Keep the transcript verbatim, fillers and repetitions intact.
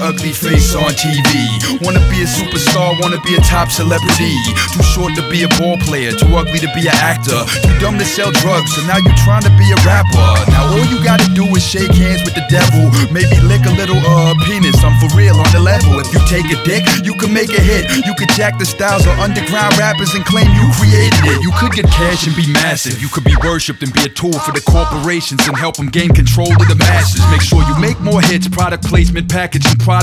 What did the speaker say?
ugly face on T V. Wanna be a superstar, wanna be a top celebrity. Too short to be a ball player, too ugly to be an actor. Too dumb to sell drugs, so now you trying to be a rapper. Now all you gotta do is shake hands with the devil. Maybe lick a little uh penis, I'm for real on the level. If you take a dick, you can make a hit. You could jack the styles of underground rappers and claim you created it. You could get cash and be massive. You could be worshipped and be a tool for the corporations and help them gain control of the masses. Make sure you make more hits, product placement, packaging, product